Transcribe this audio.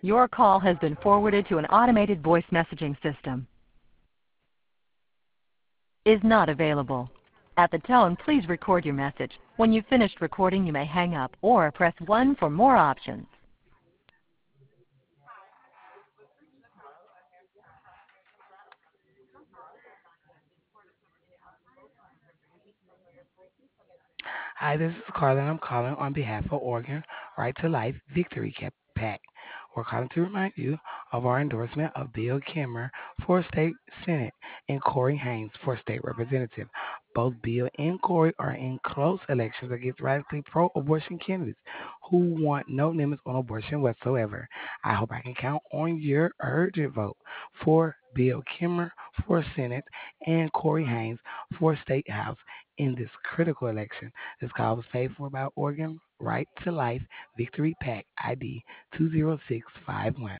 Your call has been forwarded to an automated voice messaging system. Is not available. At the tone, please record your message. When you've finished recording, you may hang up or press 1 for more options. Hi, this is Carla, and I'm calling on behalf of Oregon Right to Life Victory PAC. We're calling to remind you of our endorsement of Bill Kimmer for State Senate and Corey Haynes for State Representative. Both Bill and Corey are in close elections against radically pro-abortion candidates who want no limits on abortion whatsoever. I hope I can count on your urgent vote for Bill Kimmer for Senate and Corey Haynes for State House in this critical election. This call was paid for by Oregon Right to Life Victory PAC ID 20651.